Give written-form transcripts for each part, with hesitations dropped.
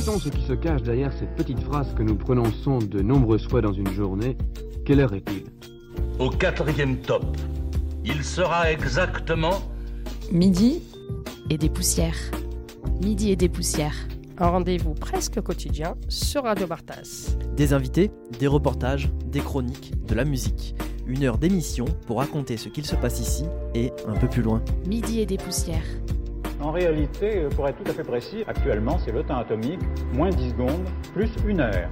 Sait-on ce qui se cache derrière cette petite phrase que nous prononçons de nombreuses fois dans une journée? Quelle heure est-il? Au 4e top, il sera exactement... Midi et des poussières. Midi et des poussières. Un rendez-vous presque quotidien sur Radio Bartas. Des invités, des reportages, des chroniques, de la musique. 1 heure d'émission pour raconter ce qu'il se passe ici et un peu plus loin. Midi et des poussières. En réalité, pour être tout à fait précis, actuellement c'est le temps atomique, moins 10 secondes, plus 1 heure.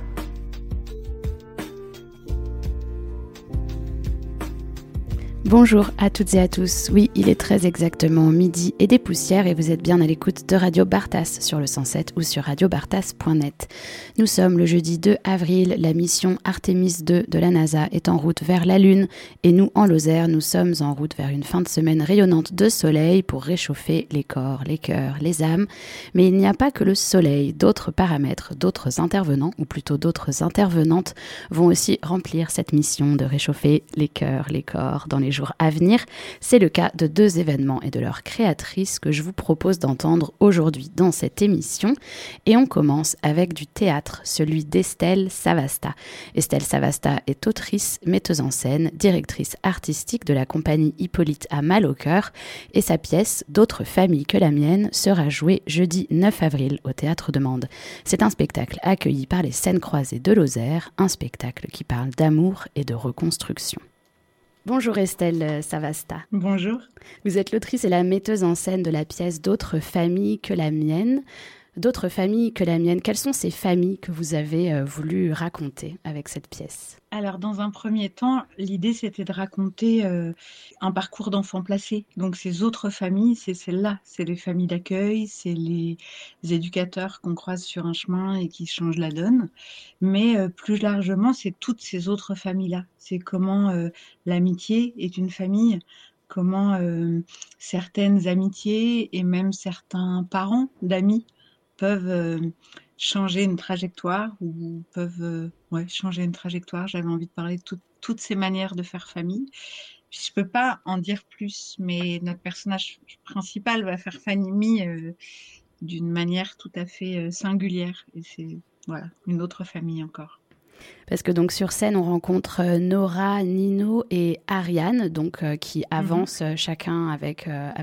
Bonjour à toutes et à tous. Oui, il est très exactement midi et des poussières et vous êtes bien à l'écoute de Radio Bartas sur le 107 ou sur radiobartas.net. Nous sommes le jeudi 2 avril, la mission Artemis 2 de la NASA est en route vers la Lune et nous, en Lozère, nous sommes en route vers une fin de semaine rayonnante de soleil pour réchauffer les corps, les cœurs, les âmes. Mais il n'y a pas que le soleil, d'autres paramètres, d'autres intervenants ou plutôt d'autres intervenantes vont aussi remplir cette mission de réchauffer les cœurs, les corps dans les jours à venir. C'est le cas de 2 événements et de leurs créatrices que je vous propose d'entendre aujourd'hui dans cette émission. Et on commence avec du théâtre, celui d'Estelle Savasta. Estelle Savasta est autrice, metteuse en scène, directrice artistique de la compagnie Hippolyte à Mal au cœur et sa pièce D'autres familles que la mienne sera jouée jeudi 9 avril au Théâtre de Mende. C'est un spectacle accueilli par les Scènes Croisées de Lozère, un spectacle qui parle d'amour et de reconstruction. Bonjour Estelle Savasta. Bonjour. Vous êtes l'autrice et la metteuse en scène de la pièce D'autres familles que la mienne. D'autres familles que la mienne, quelles sont ces familles que vous avez voulu raconter avec cette pièce ? Alors, dans un premier temps, l'idée, c'était de raconter un parcours d'enfants placés. Donc, ces autres familles, c'est celles-là. C'est les familles d'accueil, c'est les éducateurs qu'on croise sur un chemin et qui changent la donne. Mais plus largement, c'est toutes ces autres familles-là. C'est comment l'amitié est une famille, comment certaines amitiés et même certains parents d'amis peuvent changer une trajectoire ou peuvent changer une trajectoire. J'avais envie de parler de toutes ces manières de faire famille. Puis, je peux pas en dire plus, mais notre personnage principal va faire famille d'une manière tout à fait singulière. Et c'est une autre famille encore. Parce que donc sur scène, on rencontre Nora, Nino et Ariane, donc qui avancent chacun avec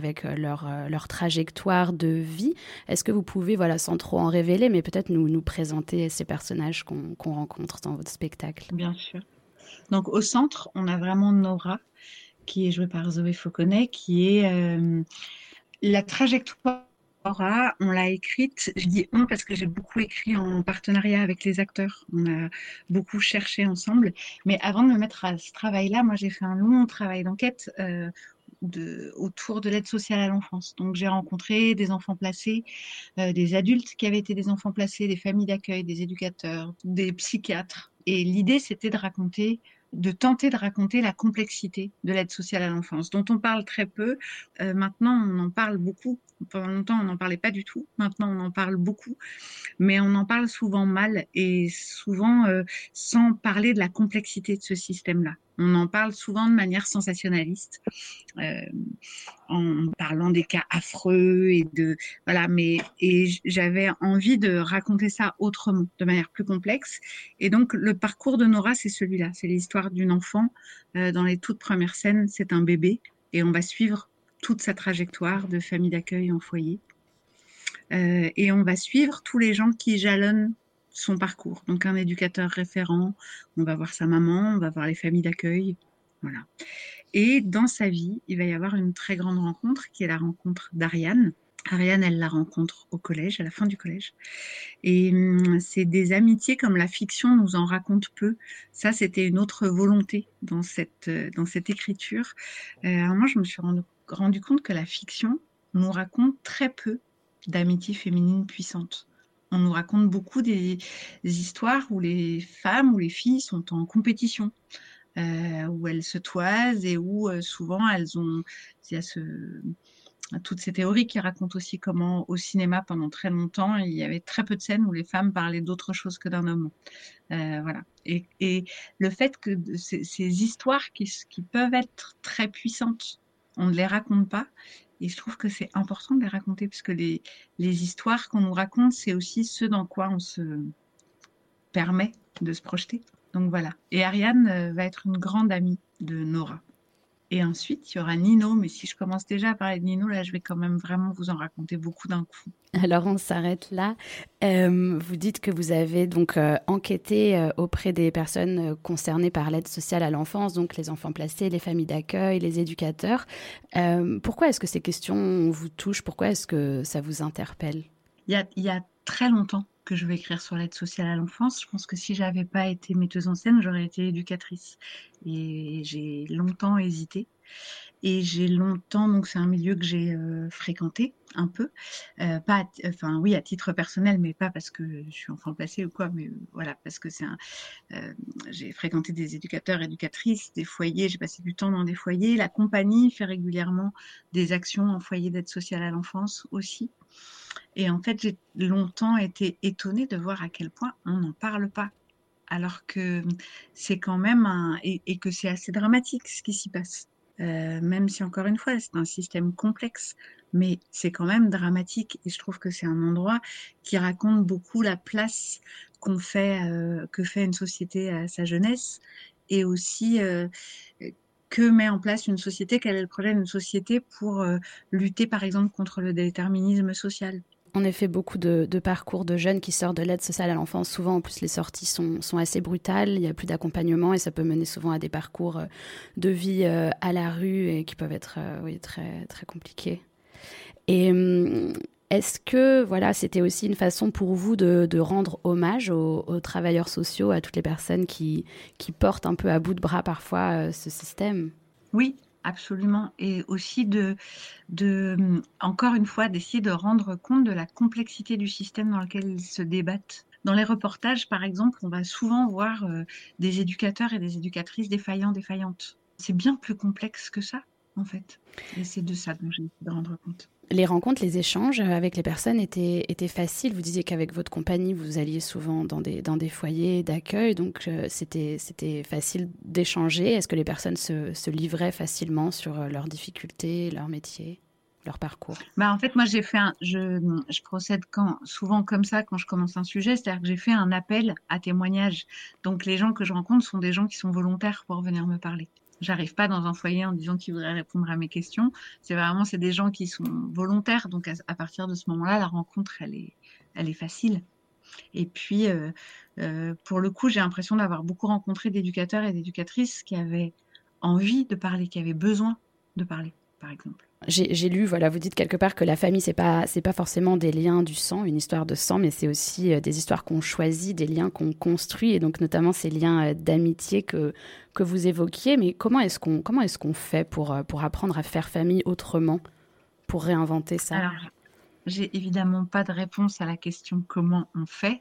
leur trajectoire de vie. Est-ce que vous pouvez, sans trop en révéler, mais peut-être nous présenter ces personnages qu'on rencontre dans votre spectacle? Bien sûr. Donc au centre, on a vraiment Nora, qui est jouée par Zoé Fauconnet, qui est la trajectoire. On l'a écrite, je dis on parce que j'ai beaucoup écrit en partenariat avec les acteurs, on a beaucoup cherché ensemble, mais avant de me mettre à ce travail-là, moi j'ai fait un long travail d'enquête autour de l'aide sociale à l'enfance. Donc j'ai rencontré des enfants placés, des adultes qui avaient été des enfants placés, des familles d'accueil, des éducateurs, des psychiatres, et l'idée c'était de tenter de raconter la complexité de l'aide sociale à l'enfance, dont on parle très peu. Maintenant, on en parle beaucoup. Pendant longtemps, on n'en parlait pas du tout. Maintenant, on en parle beaucoup. Mais on en parle souvent mal et souvent sans parler de la complexité de ce système-là. On en parle souvent de manière sensationnaliste, en parlant des cas affreux et j'avais envie de raconter ça autrement, de manière plus complexe. Et donc le parcours de Nora, c'est celui-là, c'est l'histoire d'une enfant. Dans les toutes premières scènes, c'est un bébé et on va suivre toute sa trajectoire de famille d'accueil en foyer. Et on va suivre tous les gens qui jalonnent son parcours. Donc un éducateur référent, on va voir sa maman, on va voir les familles d'accueil, voilà. Et dans sa vie, il va y avoir une très grande rencontre qui est la rencontre d'Ariane. Ariane, elle la rencontre au collège, à la fin du collège. Et c'est des amitiés comme la fiction nous en raconte peu. Ça, c'était une autre volonté dans cette écriture. Moi, je me suis rendu compte que la fiction nous raconte très peu d'amitiés féminines puissantes. On nous raconte beaucoup des histoires où les femmes ou les filles sont en compétition, où elles se toisent et où souvent il y a toutes ces théories qui racontent aussi comment au cinéma pendant très longtemps il y avait très peu de scènes où les femmes parlaient d'autre chose que d'un homme. Voilà. Et le fait que ces histoires qui peuvent être très puissantes, on ne les raconte pas, Et je trouve que c'est important de les raconter, parce que les histoires qu'on nous raconte, c'est aussi ce dans quoi on se permet de se projeter. Donc voilà. Et Ariane va être une grande amie de Nora. Et ensuite, il y aura Nino, mais si je commence déjà à parler de Nino, là, je vais quand même vraiment vous en raconter beaucoup d'un coup. Alors on s'arrête là. Vous dites que vous avez donc enquêté auprès des personnes concernées par l'aide sociale à l'enfance, donc les enfants placés, les familles d'accueil, les éducateurs. Pourquoi est-ce que ces questions vous touchent? Pourquoi est-ce que ça vous interpelle? Il y a très longtemps que je vais écrire sur l'aide sociale à l'enfance. Je pense que si j'avais pas été metteuse en scène, j'aurais été éducatrice. Et j'ai longtemps hésité. Et j'ai longtemps, donc c'est un milieu que j'ai fréquenté un peu, oui, à titre personnel, mais pas parce que je suis enfant placé ou quoi, mais voilà, parce que j'ai fréquenté des éducateurs, éducatrices, des foyers, j'ai passé du temps dans des foyers. La compagnie fait régulièrement des actions en foyer d'aide sociale à l'enfance aussi. Et en fait, j'ai longtemps été étonnée de voir à quel point on n'en parle pas. Alors que c'est quand même et que c'est assez dramatique ce qui s'y passe. Même si encore une fois, c'est un système complexe, mais c'est quand même dramatique. Et je trouve que c'est un endroit qui raconte beaucoup la place que fait une société à sa jeunesse, et aussi que met en place une société, quel est le projet d'une société pour lutter par exemple contre le déterminisme social. En effet, beaucoup de parcours de jeunes qui sortent de l'aide sociale à l'enfance. Souvent, en plus, les sorties sont assez brutales. Il n'y a plus d'accompagnement et ça peut mener souvent à des parcours de vie à la rue et qui peuvent être très, très compliqués. Et est-ce que voilà, c'était aussi une façon pour vous de rendre hommage aux travailleurs sociaux, à toutes les personnes qui portent un peu à bout de bras parfois ce système? Oui. Absolument. Et aussi encore une fois, d'essayer de rendre compte de la complexité du système dans lequel ils se débattent. Dans les reportages, par exemple, on va souvent voir des éducateurs et des éducatrices défaillants, défaillantes. C'est bien plus complexe que ça, en fait. Et c'est de ça dont j'ai essayé de rendre compte. Les rencontres, les échanges avec les personnes étaient faciles. Vous disiez qu'avec votre compagnie, vous alliez souvent dans des foyers d'accueil, donc c'était facile d'échanger. Est-ce que les personnes se livraient facilement sur leurs difficultés, leur métier, leur parcours? En fait, moi, je procède souvent comme ça quand je commence un sujet, c'est-à-dire que j'ai fait un appel à témoignages. Donc, les gens que je rencontre sont des gens qui sont volontaires pour venir me parler. J'arrive pas dans un foyer en disant qu'ils voudraient répondre à mes questions. C'est des gens qui sont volontaires. Donc, à partir de ce moment-là, la rencontre, elle est facile. Et puis, pour le coup, j'ai l'impression d'avoir beaucoup rencontré d'éducateurs et d'éducatrices qui avaient envie de parler, qui avaient besoin de parler, par exemple. J'ai lu, voilà, vous dites quelque part que la famille, c'est pas forcément des liens du sang, une histoire de sang, mais c'est aussi des histoires qu'on choisit, des liens qu'on construit, et donc notamment ces liens d'amitié que vous évoquiez. Mais comment est-ce qu'on fait pour apprendre à faire famille autrement, pour réinventer ça? Alors, j'ai évidemment pas de réponse à la question comment on fait.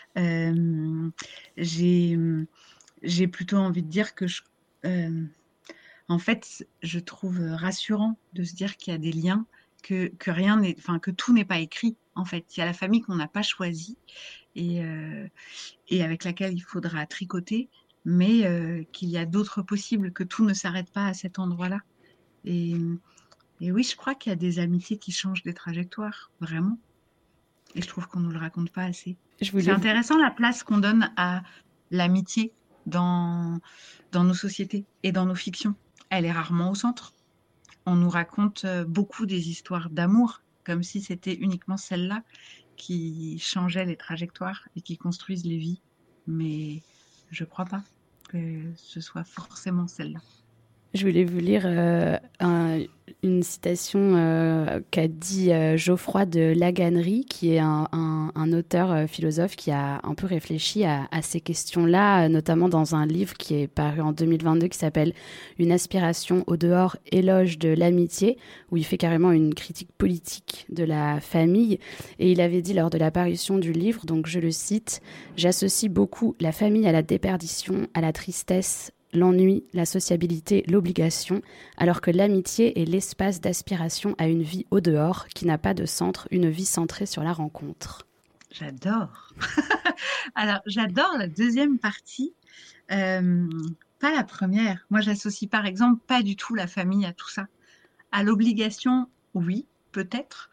J'ai plutôt envie de dire que en fait, je trouve rassurant de se dire qu'il y a des liens, que tout n'est pas écrit. En fait, il y a la famille qu'on n'a pas choisie et avec laquelle il faudra tricoter, mais qu'il y a d'autres possibles, que tout ne s'arrête pas à cet endroit-là. Et oui, je crois qu'il y a des amitiés qui changent des trajectoires, vraiment. Et je trouve qu'on ne nous le raconte pas assez. C'est intéressant la place qu'on donne à l'amitié dans nos sociétés et dans nos fictions. Elle est rarement au centre. On nous raconte beaucoup des histoires d'amour, comme si c'était uniquement celles-là qui changeaient les trajectoires et qui construisent les vies. Mais je ne crois pas que ce soit forcément celle-là. Je voulais vous lire une citation qu'a dit Geoffroy de Laganerie, qui est un auteur philosophe qui a un peu réfléchi à ces questions-là, notamment dans un livre qui est paru en 2022 qui s'appelle « Une aspiration au dehors, éloge de l'amitié », où il fait carrément une critique politique de la famille. Et il avait dit lors de la parution du livre, donc je le cite, « J'associe beaucoup la famille à la déperdition, à la tristesse, l'ennui, la sociabilité, l'obligation, alors que l'amitié est l'espace d'aspiration à une vie au dehors qui n'a pas de centre, une vie centrée sur la rencontre. » J'adore. Alors, j'adore la deuxième partie, pas la première. Moi, j'associe par exemple pas du tout la famille à tout ça. À l'obligation, oui, peut-être.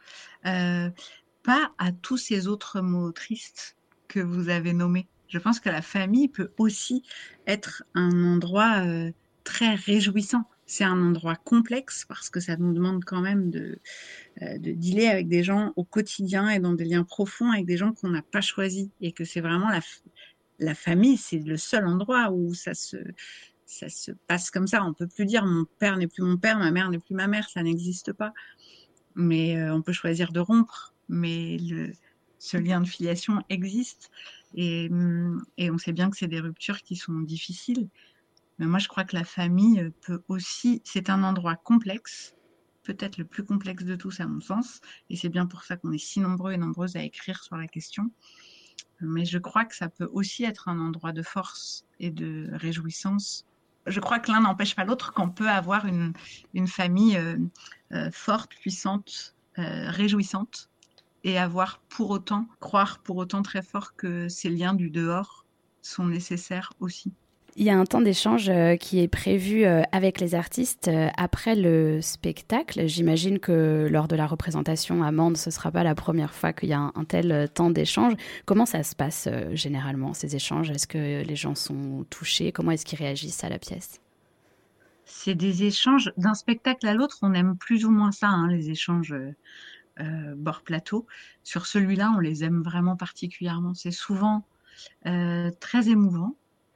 Pas à tous ces autres mots tristes que vous avez nommés. Je pense que la famille peut aussi être un endroit très réjouissant. C'est un endroit complexe parce que ça nous demande quand même de dealer avec des gens au quotidien et dans des liens profonds avec des gens qu'on n'a pas choisis. Et que c'est vraiment la famille, c'est le seul endroit où ça se passe comme ça. On peut plus dire mon père n'est plus mon père, ma mère n'est plus ma mère, ça n'existe pas. Mais on peut choisir de rompre. Mais ce lien de filiation existe. Et on sait bien que c'est des ruptures qui sont difficiles. Mais moi, je crois que la famille peut aussi... C'est un endroit complexe, peut-être le plus complexe de tous à mon sens. Et c'est bien pour ça qu'on est si nombreux et nombreuses à écrire sur la question. Mais je crois que ça peut aussi être un endroit de force et de réjouissance. Je crois que l'un n'empêche pas l'autre, qu'on peut avoir une famille forte, puissante, réjouissante, et croire pour autant très fort que ces liens du dehors sont nécessaires aussi. Il y a un temps d'échange qui est prévu avec les artistes après le spectacle. J'imagine que lors de la représentation à Mende, ce ne sera pas la première fois qu'il y a un tel temps d'échange. Comment ça se passe généralement, ces échanges ? Est-ce que les gens sont touchés ? Comment est-ce qu'ils réagissent à la pièce ? C'est des échanges d'un spectacle à l'autre. On aime plus ou moins ça, les échanges bord plateau. Sur celui-là, on les aime vraiment particulièrement. C'est souvent très émouvant.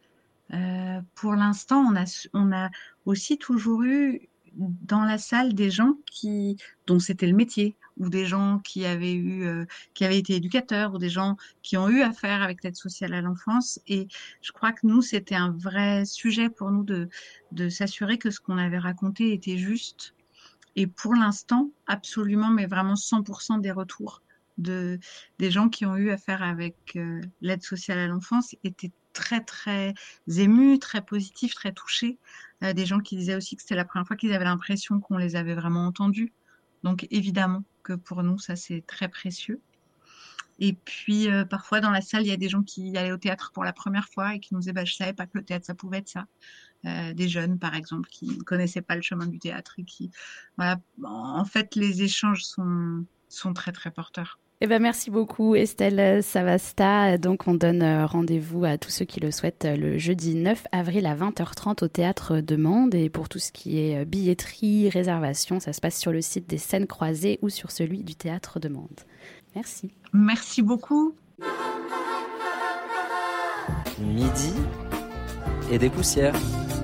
Pour l'instant, on a aussi toujours eu dans la salle des gens dont c'était le métier, ou des gens qui avaient été éducateurs, ou des gens qui ont eu affaire avec l'aide sociale à l'enfance. Et je crois que nous, c'était un vrai sujet pour nous de s'assurer que ce qu'on avait raconté était juste. Et pour l'instant, absolument, mais vraiment 100% des retours des gens qui ont eu affaire avec l'aide sociale à l'enfance étaient très, très émus, très positifs, très touchés. Des gens qui disaient aussi que c'était la première fois qu'ils avaient l'impression qu'on les avait vraiment entendus. Donc, évidemment que pour nous, ça, c'est très précieux. Et puis, parfois, dans la salle, il y a des gens qui allaient au théâtre pour la première fois et qui nous disaient « je ne savais pas que le théâtre, ça pouvait être ça ». Des jeunes, par exemple, qui ne connaissaient pas le chemin du théâtre et qui... Voilà. En fait, les échanges sont très, très porteurs. Eh ben, merci beaucoup Estelle Savasta. Donc on donne rendez-vous à tous ceux qui le souhaitent le jeudi 9 avril à 20h30 au Théâtre de Mende. Et pour tout ce qui est billetterie, réservation, ça se passe sur le site des Scènes Croisées ou sur celui du Théâtre de Mende. Merci. Merci beaucoup. Midi et des poussières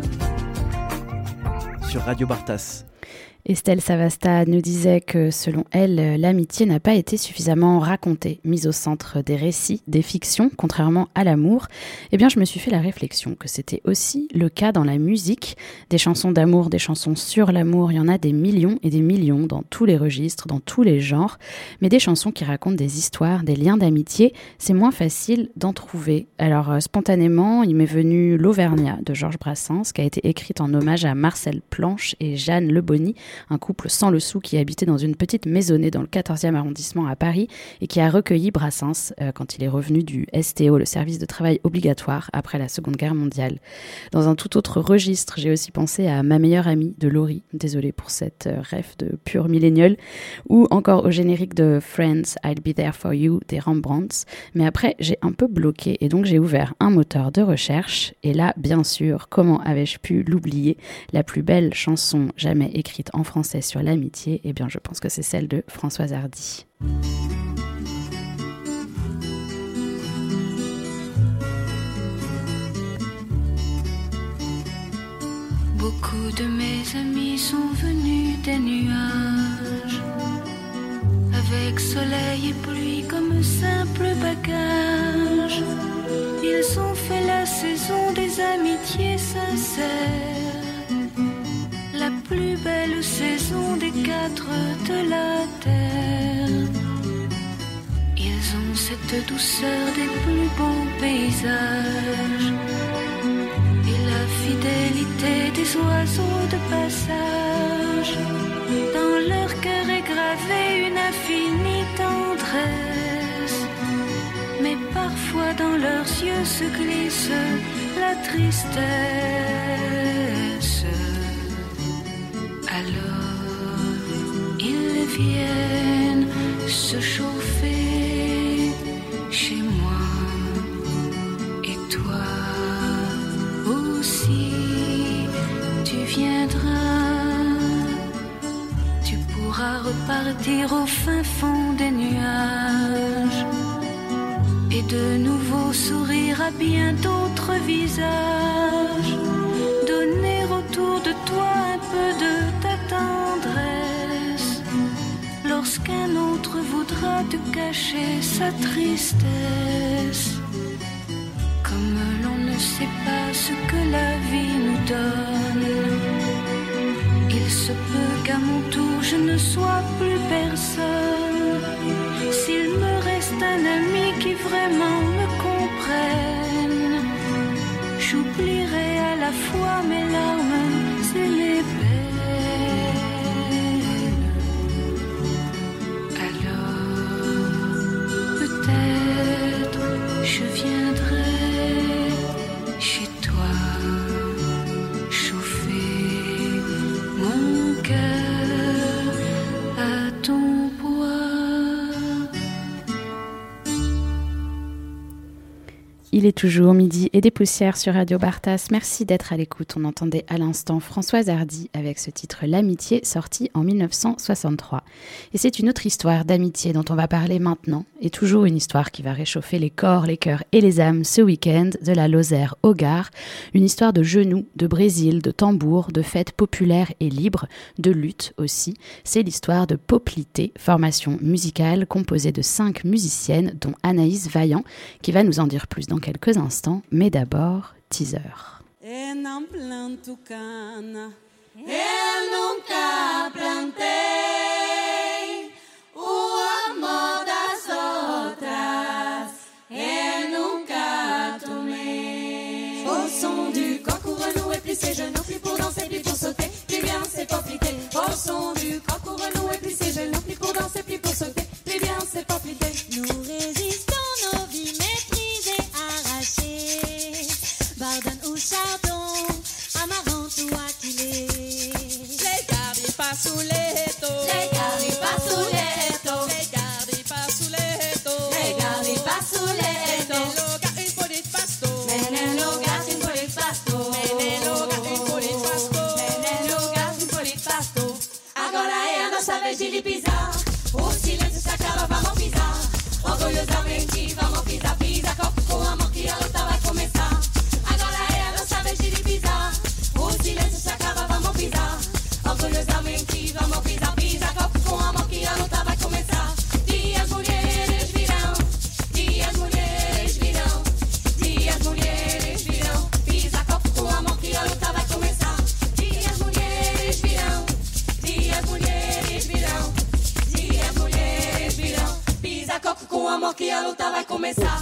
sur Radio Bartas. Estelle Savasta nous disait que, selon elle, l'amitié n'a pas été suffisamment racontée, mise au centre des récits, des fictions, contrairement à l'amour. Eh bien, je me suis fait la réflexion que c'était aussi le cas dans la musique. Des chansons d'amour, des chansons sur l'amour, il y en a des millions et des millions dans tous les registres, dans tous les genres. Mais des chansons qui racontent des histoires, des liens d'amitié, c'est moins facile d'en trouver. Alors, spontanément, il m'est venu l'Auvergnat de Georges Brassens, qui a été écrite en hommage à Marcel Planche et Jeanne Leboni, un couple sans le sou qui habitait dans une petite maisonnée dans le 14e arrondissement à Paris et qui a recueilli Brassens quand il est revenu du STO, le service de travail obligatoire, après la Seconde Guerre mondiale. Dans un tout autre registre, j'ai aussi pensé à Ma meilleure amie de Laurie, désolée pour cette ref de pure millénial, ou encore au générique de Friends, I'll Be There For You des Rembrandts. Mais après, j'ai un peu bloqué et donc j'ai ouvert un moteur de recherche. Et là, bien sûr, comment avais-je pu l'oublier, la plus belle chanson jamais écrite en français sur l'amitié, eh bien je pense que c'est celle de Françoise Hardy. Beaucoup de mes amis sont venus des nuages, avec soleil et pluie comme simple bagage. Ils ont fait la saison des amitiés sincères, la plus belle saison des quatre de la terre. Ils ont cette douceur des plus beaux paysages et la fidélité des oiseaux de passage. Dans leur cœur est gravée une infinie tendresse, mais parfois dans leurs yeux se glisse la tristesse. Alors ils si tu viendras, tu pourras repartir au fin fond des nuages et de nouveau sourire à bien d'autres visages, donner autour de toi un peu de ta tendresse lorsqu'un autre voudra te cacher sa tristesse. Comme l'on ne sait pas ce que la vie nous donne, il se peut qu'à mon tour je ne sois plus personne. S'il me reste un ami qui vraiment me comprenne, j'oublierai à la fois mes larmes et mes peines. Alors, peut-être je viendrai chez toi, chauffer mon cœur à ton bois. Il est toujours midi et des poussières sur Radio Bartas. Merci d'être à l'écoute. On entendait à l'instant Françoise Hardy avec ce titre L'amitié, sorti en 1963. Et c'est une autre histoire d'amitié dont on va parler maintenant. Et toujours une histoire qui va réchauffer les corps, les cœurs et les âmes ce week-end, de la Lozère au Gard. Une histoire de genoux, de Brésil, de tambour, de fêtes populaires et libres, de lutte aussi. C'est l'histoire de Poplité, formation musicale composée de 5 musiciennes, dont Anaïs Vaillant, qui va nous en dire plus dans quelques instants, mais d'abord, teaser. Eu não planto cana, eu nunca plantei o amor das outras, eu nunca tomei. Au son du coq ou renoué, plus ses genoux, plus pour danser, plus pour sauter, plus bien c'est Poplité. Au son du coq ou renoué, plus ses genoux, plus pour danser, plus pour sauter, plus bien c'est Poplité. Nous résistons nos vies méprisées, arrachées, Bardane ou Chardon, Amaranth ou Aquilée. Les gardes pas sous les taux, les gardes pas sous les taux, les gardes pas sous les taux, les gardes pas sous les taux. Meneloga un po' di pasto, meneloga un po' di pasto, meneloga un po' di pasto, meneloga un po' di pasto. Agora é a nossa vez de lhe pisar, o silêncio se acaba, vamos pisar. Orgulhosamente vamos pisar, pisa, copo com amor que a luta vai começar. Agora é a nossa vez de pisar, o silêncio se acaba, vamos pisar. Orgulhosamente vamos pisar, pisa, copo com amor que a luta vai começar. Dias mulheres virão, dias mulheres virão, dias mulheres virão, pisa, copo com amor que a luta vai começar. Dias mulheres virão, dias mulheres virão, dias mulheres virão, pisa, copo com amor que a luta vai começar.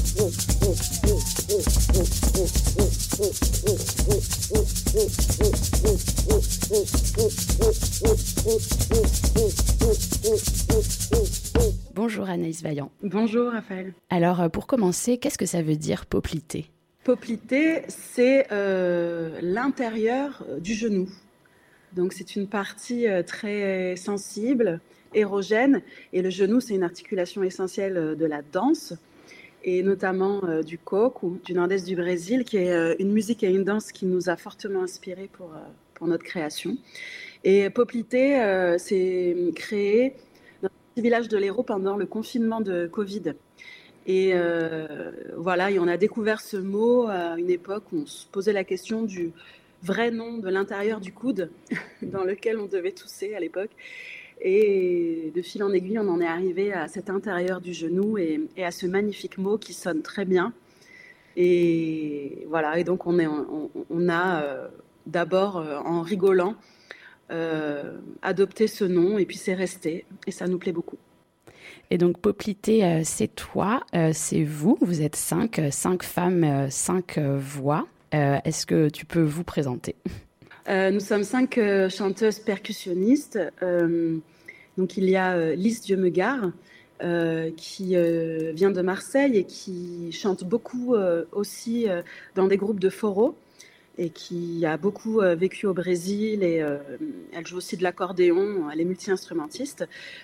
Bonjour Anaïs Vaillant. Bonjour Raphaël. Alors pour commencer, qu'est-ce que ça veut dire Poplité ? Poplité, c'est l'intérieur du genou. Donc c'est une partie très sensible, érogène, et le genou c'est une articulation essentielle de la danse, et notamment du coque ou du nord-est du Brésil, qui est une musique et une danse qui nous a fortement inspirés pour notre création. Et Poplité s'est créé dans le petit village de l'Hérault pendant le confinement de Covid. Et voilà, et on a découvert ce mot à une époque où on se posait la question du vrai nom de l'intérieur du coude dans lequel on devait tousser à l'époque. Et de fil en aiguille, on en est arrivé à cet intérieur du genou et à ce magnifique mot qui sonne très bien. Et voilà, et donc on a d'abord, en rigolant, adopté ce nom et puis c'est resté et ça nous plaît beaucoup. Et donc Poplité, c'est toi, c'est vous, vous êtes 5 femmes, 5 voix. Est-ce que tu peux vous présenter ? Nous sommes 5 chanteuses percussionnistes. Donc il y a Lys Dieu-me-gare qui vient de Marseille et qui chante beaucoup aussi dans des groupes de foro et qui a beaucoup vécu au Brésil et elle joue aussi de l'accordéon, elle est multi-instrumentiste.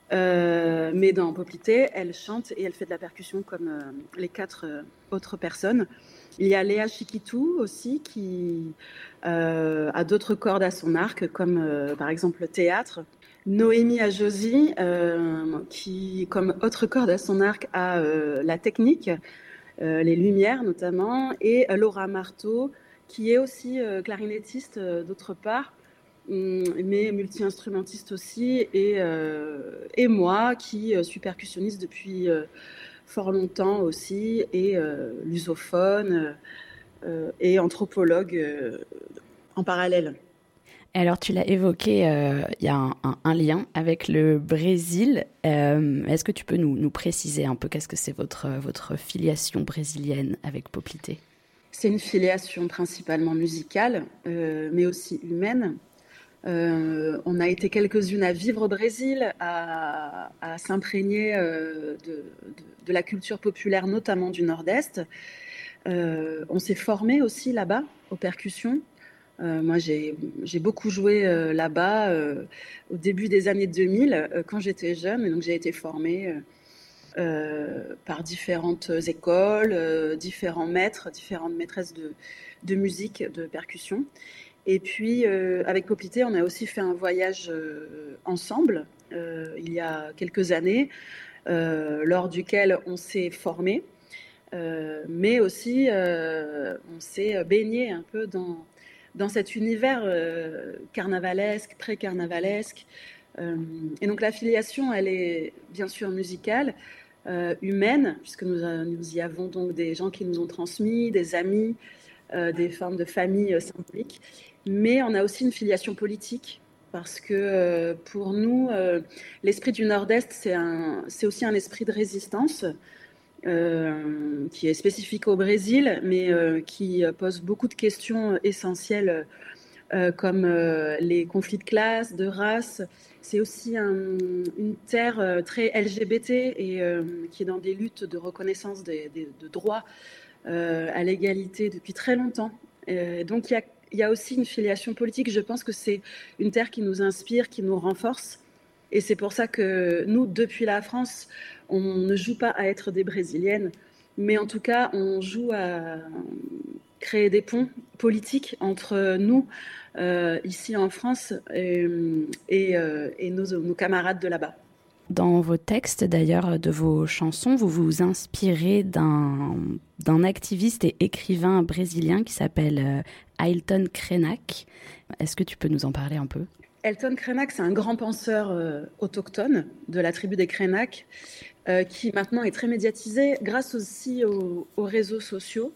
Mais dans Poplité, elle chante et elle fait de la percussion comme les 4 autres personnes. Il y a Léa Chiquitou aussi qui a d'autres cordes à son arc, comme par exemple le théâtre. Noémie Ajosi, qui, comme autre corde à son arc, a la technique, les lumières notamment, et Laura Marteau, qui est aussi clarinettiste d'autre part, mais multi-instrumentiste aussi, et moi qui suis percussionniste depuis fort longtemps aussi, et lusophone et anthropologue en parallèle. Alors, tu l'as évoqué, il y a un lien avec le Brésil. Est-ce que tu peux nous préciser un peu qu'est-ce que c'est votre filiation brésilienne avec Poplité ? C'est une filiation principalement musicale, mais aussi humaine. On a été quelques-unes à vivre au Brésil, à s'imprégner de la culture populaire, notamment du Nord-Est. On s'est formé aussi là-bas, aux percussions. Moi, j'ai beaucoup joué là-bas au début des années 2000, quand j'étais jeune. Et donc, j'ai été formée par différentes écoles, différents maîtres, différentes maîtresses de musique, de percussion. Et puis, avec Poplité, on a aussi fait un voyage ensemble, il y a quelques années, lors duquel on s'est formé, mais aussi on s'est baigné un peu dans cet univers carnavalesque, pré-carnavalesque. Et donc la filiation, elle est bien sûr musicale, humaine, puisque nous y avons donc des gens qui nous ont transmis, des amis, des formes de famille symboliques. Mais on a aussi une filiation politique, parce que pour nous, l'esprit du Nord-Est, c'est aussi un esprit de résistance, qui est spécifique au Brésil, mais qui pose beaucoup de questions essentielles, comme les conflits de classe, de race. C'est aussi une terre très LGBT et qui est dans des luttes de reconnaissance de droits à l'égalité depuis très longtemps. Donc il y a aussi une filiation politique. Je pense que c'est une terre qui nous inspire, qui nous renforce. Et c'est pour ça que nous, depuis la France, on ne joue pas à être des Brésiliennes, mais en tout cas, on joue à créer des ponts politiques entre nous, ici en France, et nos camarades de là-bas. Dans vos textes, d'ailleurs, de vos chansons, vous vous inspirez d'un activiste et écrivain brésilien qui s'appelle Ailton Krenak. Est-ce que tu peux nous en parler un peu ? Ailton Krenak, c'est un grand penseur autochtone de la tribu des Krenak, qui maintenant est très médiatisé grâce aussi aux réseaux sociaux.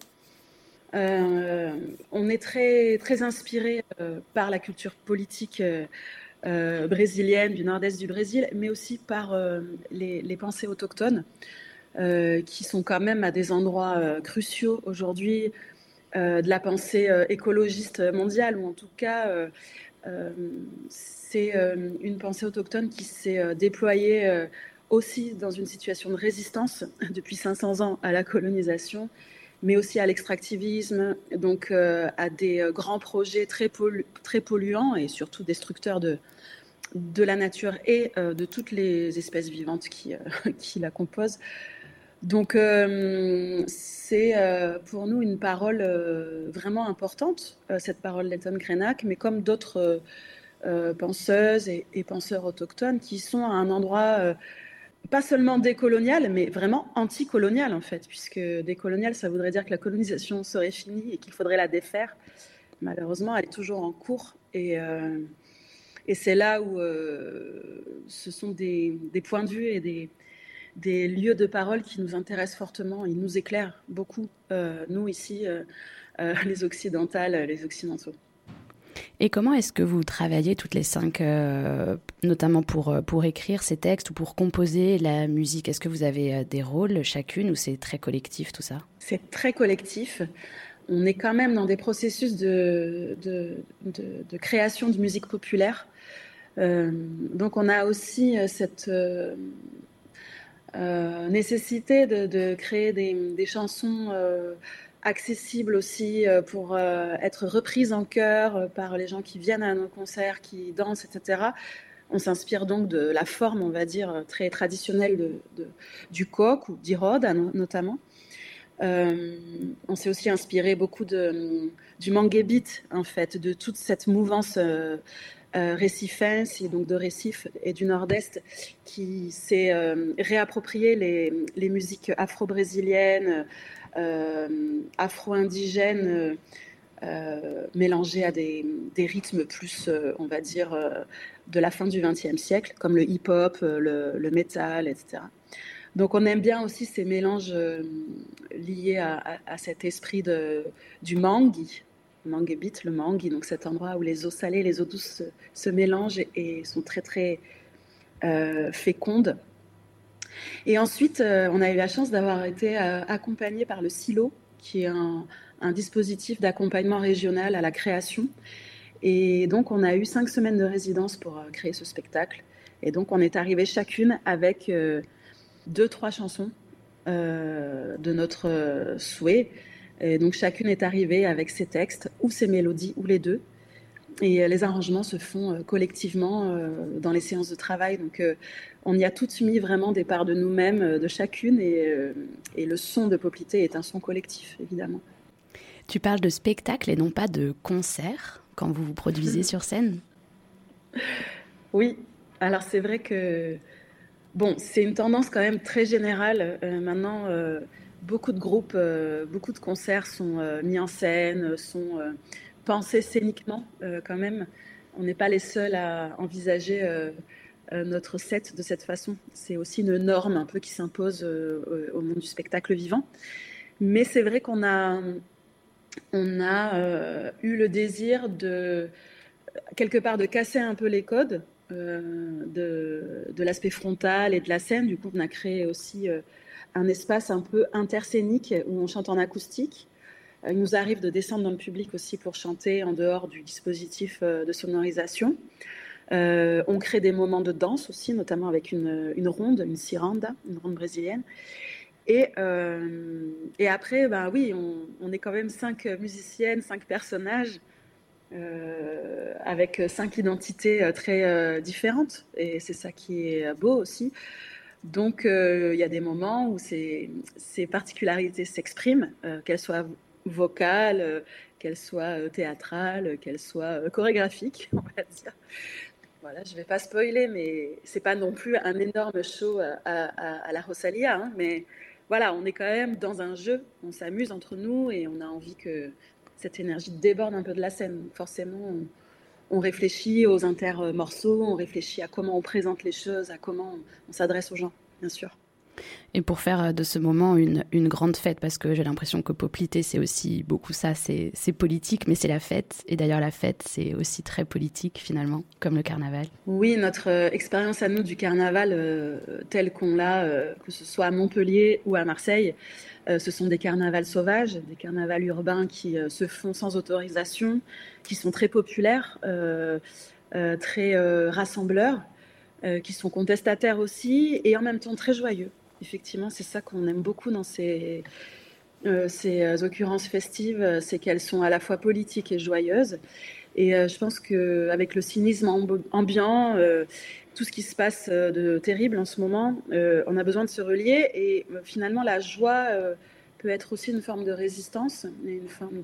On est très, très inspiré par la culture politique brésilienne, du nord-est du Brésil, mais aussi par les pensées autochtones, qui sont quand même à des endroits cruciaux aujourd'hui de la pensée écologiste mondiale, ou en tout cas, c'est une pensée autochtone qui s'est déployée aussi dans une situation de résistance depuis 500 ans à la colonisation, mais aussi à l'extractivisme, donc à des grands projets très polluants et surtout destructeurs de la nature et de toutes les espèces vivantes qui la composent. Donc c'est pour nous une parole vraiment importante, cette parole d'Ailton Krenak, mais comme d'autres penseuses et penseurs autochtones qui sont à un endroit pas seulement décolonial, mais vraiment anticolonial en fait, puisque décolonial, ça voudrait dire que la colonisation serait finie et qu'il faudrait la défaire. Malheureusement, elle est toujours en cours, et c'est là où ce sont des points de vue et des lieux de parole qui nous intéressent fortement. Ils nous éclairent beaucoup, nous ici, les occidentales, les occidentaux. Et comment est-ce que vous travaillez toutes les 5, notamment pour écrire ces textes ou pour composer la musique ? Est-ce que vous avez des rôles chacune ou c'est très collectif tout ça ? C'est très collectif. On est quand même dans des processus de création de musique populaire. Donc on a aussi cette nécessité de créer des chansons accessibles aussi pour être reprises en chœur par les gens qui viennent à nos concerts, qui dansent, etc. On s'inspire donc de la forme, on va dire, très traditionnelle du coq ou d'Irode notamment. On s'est aussi inspiré beaucoup du mangue beat, en fait, de toute cette mouvance récifense et donc de Récif et du Nord-Est qui s'est réapproprié les musiques afro-brésiliennes, afro-indigènes, mélangées à des rythmes plus, on va dire, de la fin du XXe siècle, comme le hip-hop, le métal, etc. Donc on aime bien aussi ces mélanges liés à cet esprit du mangue beat, le mangue, donc cet endroit où les eaux salées, les eaux douces se mélangent et sont très très fécondes. Et ensuite, on a eu la chance d'avoir été accompagné par le Silo, qui est un dispositif d'accompagnement régional à la création. Et donc on a eu 5 semaines de résidence pour créer ce spectacle. Et donc on est arrivé chacune avec 2-3 chansons de notre souhait. Et donc chacune est arrivée avec ses textes ou ses mélodies ou les deux. Et les arrangements se font collectivement dans les séances de travail. Donc on y a toutes mis vraiment des parts de nous-mêmes, de chacune. Et le son de Poplité est un son collectif, évidemment. Tu parles de spectacle et non pas de concert quand vous vous produisez sur scène? Oui, alors c'est vrai que c'est une tendance quand même très générale. Maintenant, beaucoup de groupes, beaucoup de concerts sont mis en scène, sont pensés scéniquement quand même. On n'est pas les seuls à envisager notre set de cette façon. C'est aussi une norme un peu qui s'impose au monde du spectacle vivant. Mais c'est vrai qu'on a eu le désir quelque part de casser un peu les codes de l'aspect frontal et de la scène. Du coup, on a créé aussi un espace un peu interscénique où on chante en acoustique. Il nous arrive de descendre dans le public aussi pour chanter en dehors du dispositif de sonorisation. On crée des moments de danse aussi, notamment avec une ronde, une ciranda, une ronde brésilienne. Et après, oui, on est quand même 5 musiciennes, 5 personnages, avec 5 identités très différentes. Et c'est ça qui est beau aussi. Donc, il y a des moments où ces particularités s'expriment, qu'elles soient vocales, qu'elles soient théâtrales, qu'elles soient chorégraphiques, on va dire. Voilà, je ne vais pas spoiler, mais ce n'est pas non plus un énorme show à la Rosalia, hein, mais voilà, on est quand même dans un jeu, on s'amuse entre nous et on a envie que cette énergie déborde un peu de la scène. Donc forcément, on réfléchit aux intermorceaux, on réfléchit à comment on présente les choses, à comment on s'adresse aux gens, bien sûr. Et pour faire de ce moment une grande fête, parce que j'ai l'impression que Poplité, c'est aussi beaucoup ça, c'est politique, mais c'est la fête. Et d'ailleurs, la fête, c'est aussi très politique, finalement, comme le carnaval. Oui, notre expérience à nous du carnaval, tel qu'on l'a, que ce soit à Montpellier ou à Marseille, ce sont des carnavals sauvages, des carnavals urbains qui se font sans autorisation, qui sont très populaires, très rassembleurs, qui sont contestataires aussi, et en même temps très joyeux. Effectivement, c'est ça qu'on aime beaucoup dans ces occurrences festives, c'est qu'elles sont à la fois politiques et joyeuses. Et je pense qu'avec le cynisme ambiant, tout ce qui se passe de terrible en ce moment, on a besoin de se relier. Et finalement, la joie peut être aussi une forme de résistance et une forme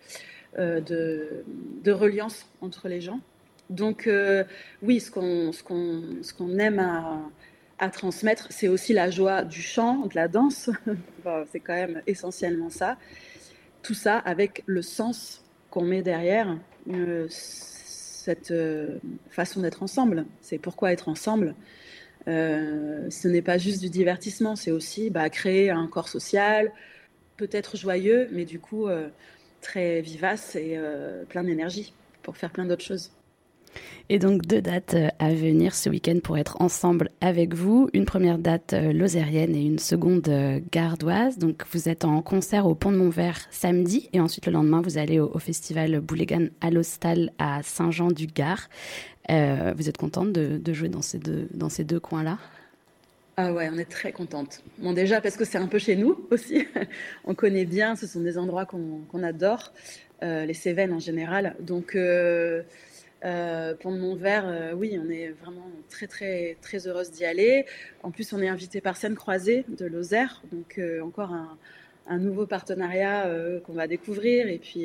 de reliance entre les gens. Donc oui, ce qu'on aime à transmettre, c'est aussi la joie du chant, de la danse. C'est quand même essentiellement ça. Tout ça avec le sens qu'on met derrière cette façon d'être ensemble. C'est pourquoi être ensemble. Ce n'est pas juste du divertissement, c'est aussi créer un corps social, peut-être joyeux, mais du coup très vivace et plein d'énergie pour faire plein d'autres choses. Et donc 2 dates à venir ce week-end pour être ensemble avec vous. Une première date lozérienne et une seconde gardoise. Donc vous êtes en concert au Pont de Montvert samedi et ensuite le lendemain vous allez au festival Boulégan à l'Hostal à Saint-Jean-du-Gard. Vous êtes contente de jouer dans ces deux coins-là? Ah ouais, on est très contente. Bon, déjà parce que c'est un peu chez nous aussi. On connaît bien, ce sont des endroits qu'on adore, les Cévennes en général. Donc Pont de Montvert, oui, on est vraiment très, très, très heureuse d'y aller. En plus, on est invité par Seine Croisée de Lozère, donc encore un nouveau partenariat qu'on va découvrir. Et puis,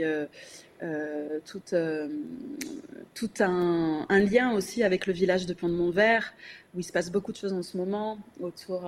tout un lien aussi avec le village de Pont de Montvert, où il se passe beaucoup de choses en ce moment, autour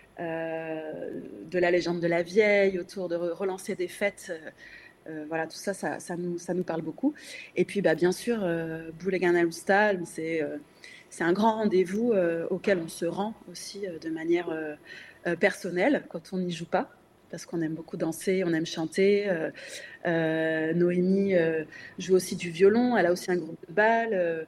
de la légende de la vieille, autour de relancer des fêtes. Voilà, tout ça, ça nous parle beaucoup. Et puis, bien sûr, Boulegan-Alstal, c'est un grand rendez-vous auquel on se rend aussi de manière personnelle quand on n'y joue pas, parce qu'on aime beaucoup danser, on aime chanter. Noémie joue aussi du violon, elle a aussi un groupe de bal.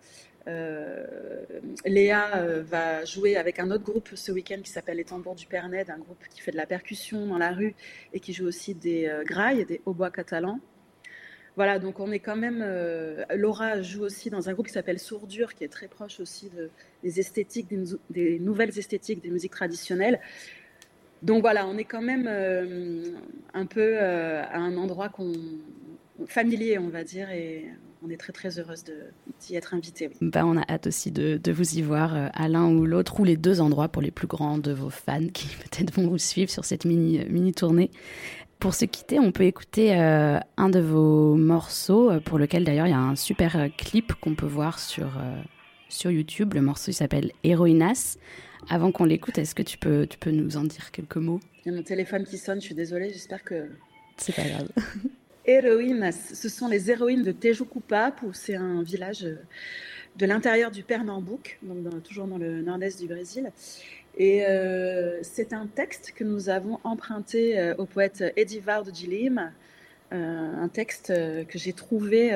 Léa va jouer avec un autre groupe ce week-end qui s'appelle Les Tambours du Père Ned, un groupe qui fait de la percussion dans la rue et qui joue aussi des grailles, des hautbois catalans. Voilà, donc on est quand même... Laura joue aussi dans un groupe qui s'appelle Sourdure, qui est très proche aussi des esthétiques, des nouvelles esthétiques des musiques traditionnelles. Donc voilà, on est quand même un peu à un endroit familier, on va dire, et on est très très heureuse d'y être invitée. Oui. On a hâte aussi de vous y voir à l'un ou l'autre, ou les deux endroits pour les plus grands de vos fans qui peut-être vont vous suivre sur cette mini tournée. Pour se quitter, on peut écouter un de vos morceaux, pour lequel d'ailleurs il y a un super clip qu'on peut voir sur YouTube. Le morceau il s'appelle Héroïnas. Avant qu'on l'écoute, est-ce que tu peux nous en dire quelques mots ? Il y a mon téléphone qui sonne, je suis désolée, j'espère que... C'est pas grave. Héroïnas, ce sont les héroïnes de Tejucupap, c'est un village de l'intérieur du Pernambouc, donc toujours dans le nord-est du Brésil. Et c'est un texte que nous avons emprunté au poète Edivaldo de Lima, un texte que j'ai trouvé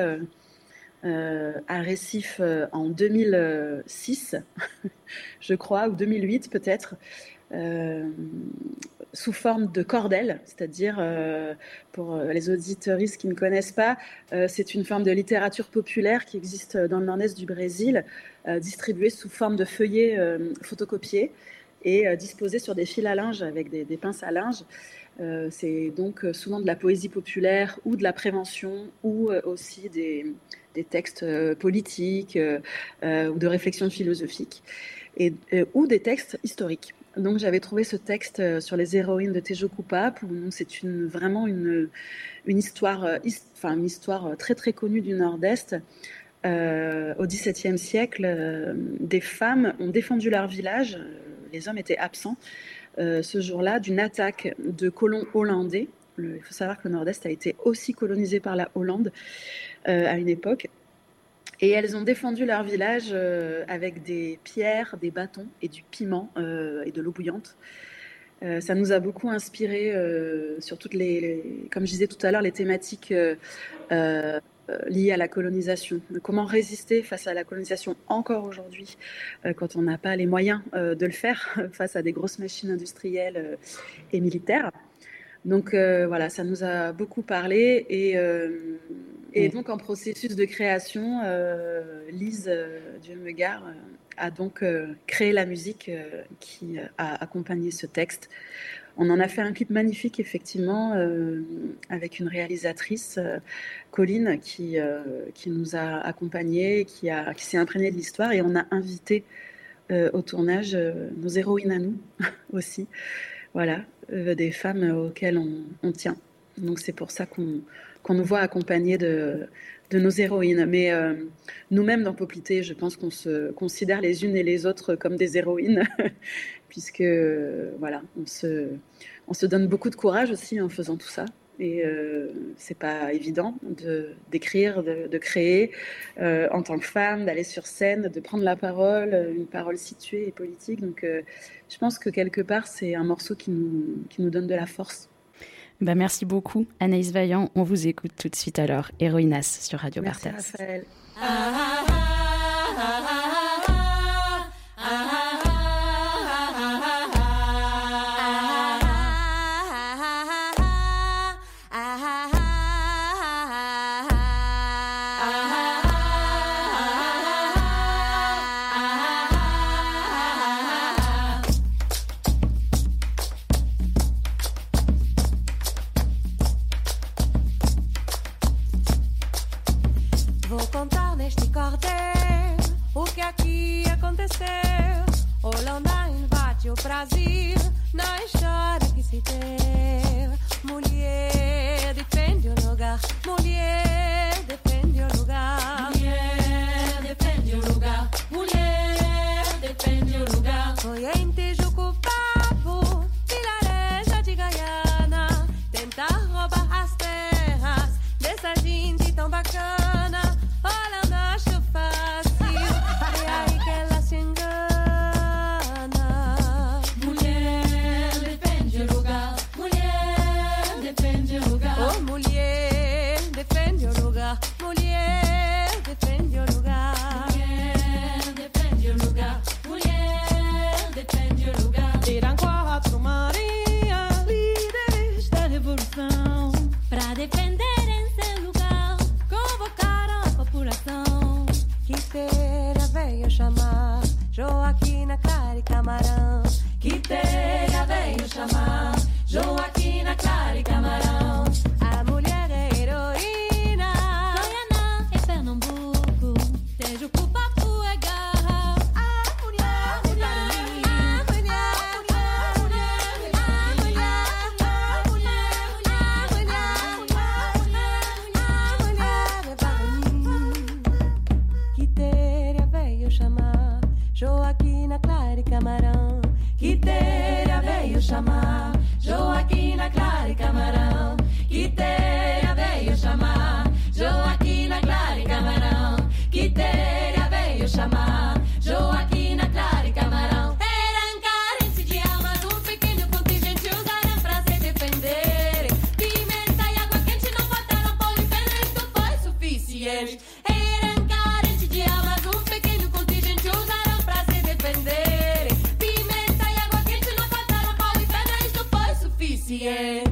à Recife en 2006, je crois, ou 2008 peut-être, sous forme de cordel, c'est-à-dire, pour les auditeuristes qui ne connaissent pas, c'est une forme de littérature populaire qui existe dans le nord-est du Brésil, distribuée sous forme de feuillets photocopiés et disposés sur des fils à linge avec des pinces à linge. C'est donc souvent de la poésie populaire ou de la prévention ou aussi des textes politiques ou de réflexion philosophique ou des textes historiques. Donc j'avais trouvé ce texte sur les héroïnes de Tejucupap, où c'est vraiment une histoire très très connue du Nord-Est. Au XVIIe siècle, des femmes ont défendu leur village, les hommes étaient absents ce jour-là, d'une attaque de colons hollandais. Il faut savoir que le Nord-Est a été aussi colonisé par la Hollande à une époque. Et elles ont défendu leur village avec des pierres, des bâtons et du piment et de l'eau bouillante. Ça nous a beaucoup inspiré sur toutes comme je disais tout à l'heure, les thématiques liées à la colonisation. Comment résister face à la colonisation encore aujourd'hui, quand on n'a pas les moyens de le faire face à des grosses machines industrielles et militaires. Donc voilà, ça nous a beaucoup parlé et donc en processus de création, Lise Dieu-me-gare a donc créé la musique qui a accompagné ce texte. On en a fait un clip magnifique effectivement avec une réalisatrice, Colline, qui nous a accompagnés, qui s'est imprégnée de l'histoire, et on a invité au tournage nos héroïnes à nous aussi. Voilà, des femmes auxquelles on tient. Donc c'est pour ça qu'on nous voit accompagnés de nos héroïnes. Mais nous-mêmes dans Poplité, je pense qu'on se considère les unes et les autres comme des héroïnes, puisque voilà, on se donne beaucoup de courage aussi en faisant tout ça. Et c'est pas évident d'écrire, de créer en tant que femme, d'aller sur scène, de prendre la parole, une parole située et politique. Donc je pense que quelque part c'est un morceau qui nous donne de la force. Merci beaucoup Anaïs Vaillant. On vous écoute tout de suite alors, Héroïnas sur Radio Bartas. Merci Raphaël. Vou contar neste cordel o que aqui aconteceu. Holanda invade o Brasil na história que se deu. Mulher defende o lugar, mulher defende o lugar. Mulher defende o lugar, mulher defende o lugar. Foi em Tijucupavo, vilarejo de Gaiana, tentar roubar as terras dessa gente tão bacana. Holanda acho fácil, é aí que ela se engana. Mulher defende o lugar, mulher defende o lugar. Oh, mulher defende o lugar, mulher defende o lugar. Mulher defende o lugar, mulher defende o lugar. Tiram 4 marinhas, líderes da revolução, pra defenderem seu lugar, convocaram a população. Quitéria veio chamar Joaquina, Clara e Camarão. Quitéria veio chamar Joaquina, Clara e Camarão. A mulher é heroína, Goiânia é Pernambuco, Tijucupavo é Garra. A mulher, mulher, mulher, Quitéria veio chamar Joaquina, Clara e Camarão. Quitéria veio chamar Joaquina, Clara e Camarão. Quitéria veio chamar Joaquina, Clara e Camarão. Quitéria veio chamar Joaquina, Clara e Camarão. Eram carentes de armas, um pequeno contingente usaram pra se defender. Pimenta e água quente não faltaram, polifeno, isto foi suficiente. Eram carentes de armas, um pequeno contingente usaram pra se defender. Pimenta e água quente não faltaram, polifeno, isto foi suficiente.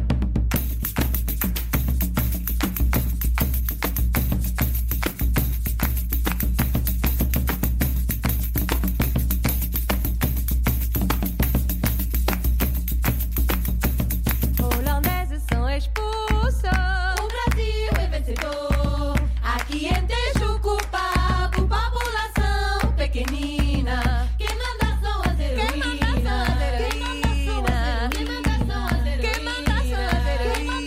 Holandeses são expulsos, o Brasil é vencedor. Aqui em Tijucupavo, população pequenina, quem manda são as heroínas. Quem manda são as heroínas. Quem manda são as heroínas.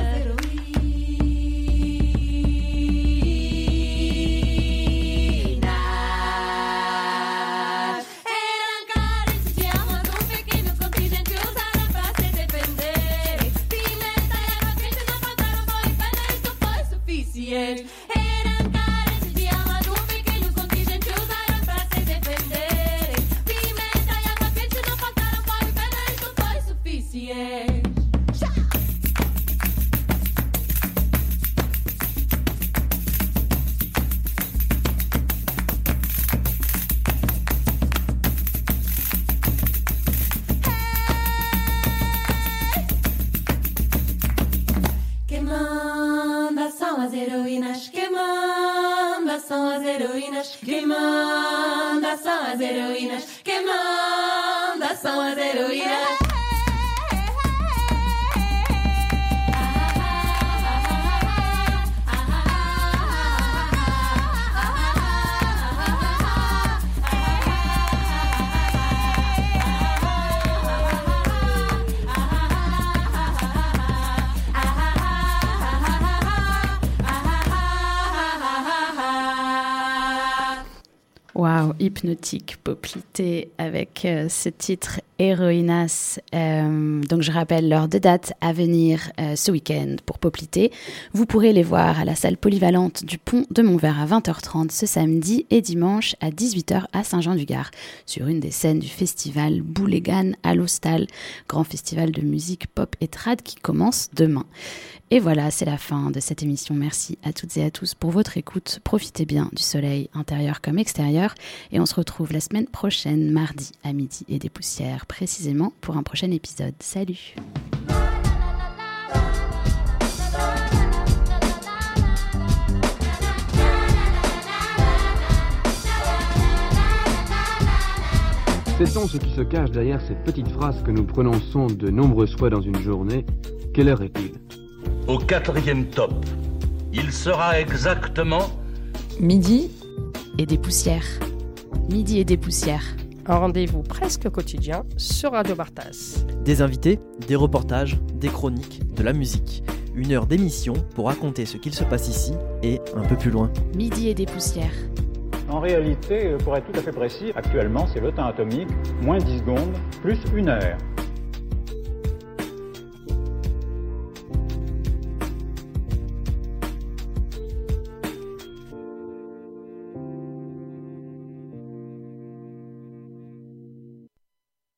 Eram carentes de armas, um pequeno contingente usaram pra se defender. Pimenta e água quente não faltaram, polifeno, isto foi suficiente. Eram carentes de armas, um pequeno contingente usaram pra se defender. Pimenta e água quente não faltaram, polifeno, isto foi suficiente. Quem manda são as heroínas, quem manda são as heroínas, quem manda são as heroínas, quem manda são as heroínas. Waouh, hypnotique, Poplité avec ce titre Héroïnas. Donc je rappelle leurs 2 dates à venir ce week-end pour Poplité. Vous pourrez les voir à la salle polyvalente du Pont de Montvert à 20h30 ce samedi et dimanche à 18h à Saint-Jean-du-Gard sur une des scènes du festival Boulégan à l'Hostal, grand festival de musique pop et trad qui commence demain. Et voilà, c'est la fin de cette émission. Merci à toutes et à tous pour votre écoute. Profitez bien du soleil intérieur comme extérieur. Et on se retrouve la semaine prochaine, mardi à midi et des poussières, précisément pour un prochain épisode. Salut! Sait-on ce qui se cache derrière cette petite phrase que nous prononçons de nombreuses fois dans une journée? Quelle heure est-il? Au 4e top, il sera exactement midi et des poussières. Midi et des poussières. Un rendez-vous presque quotidien sur Radio Bartas. Des invités, des reportages, des chroniques, de la musique. 1 heure d'émission pour raconter ce qu'il se passe ici et un peu plus loin. Midi et des poussières. En réalité, pour être tout à fait précis, actuellement c'est le temps atomique, moins 10 secondes, plus 1 heure.